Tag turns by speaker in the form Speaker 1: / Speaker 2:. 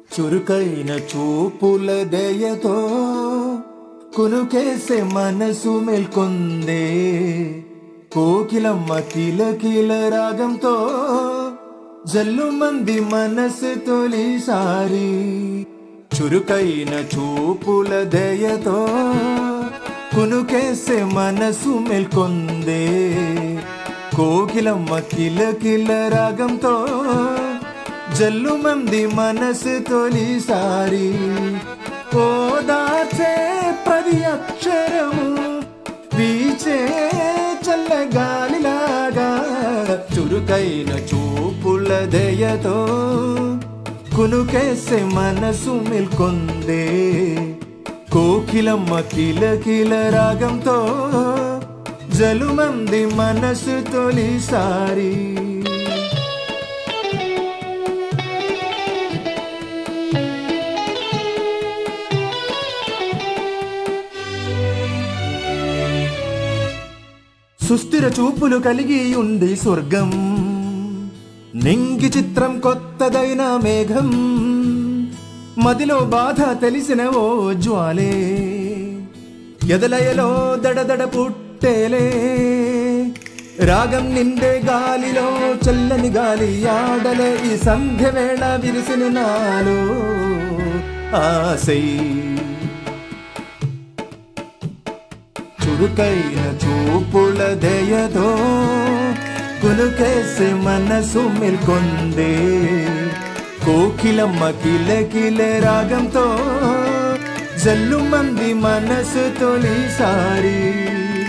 Speaker 1: చురుకైన చూపుల దయతో కునుకేసే మనసు మేల్కొందే. కోకిలమ్మ కిలకిల రాగంతో జల్లుమంది మనసు తొలిసారి. చురుకైన చూపుల దయతో కునుకేసే మనసు మేల్కొందే. కోకిలమ్మ కిలకిల రాగంతో జల్లుమంది మనసు తొలిసారి. ఓదాచే ప్రతి అక్షరము వీచే చల్లగాలిలాగా. చురుకైన చూపుల దయతో కునుకేసే మనసు మేల్కొందే. కోకిలమ్మ కిలకిల రాగంతో జలుమంది మనసు తొలిసారి. సుస్థిర చూపులు కలిగి ఉంది స్వర్గం. నింగి చిత్రం కొత్తదైన మేఘం. మదిలో బాధ తెలిసిన ఓ జ్వాలే. ఎదలయలో దడదడ పుట్టేలే. రాగం నిండే గాలిలో చల్లని గాలి ఆడలే. ఈ సంధ్య వేళ విరిసిన నాలో ఆశై. చురుకైన చూపుల దయతో కునుకేసే మనసు మేల్కొందే. కోకిలమ్మ కిలకిల రాగంతో జల్లుమంది మనసు తొలిసారి.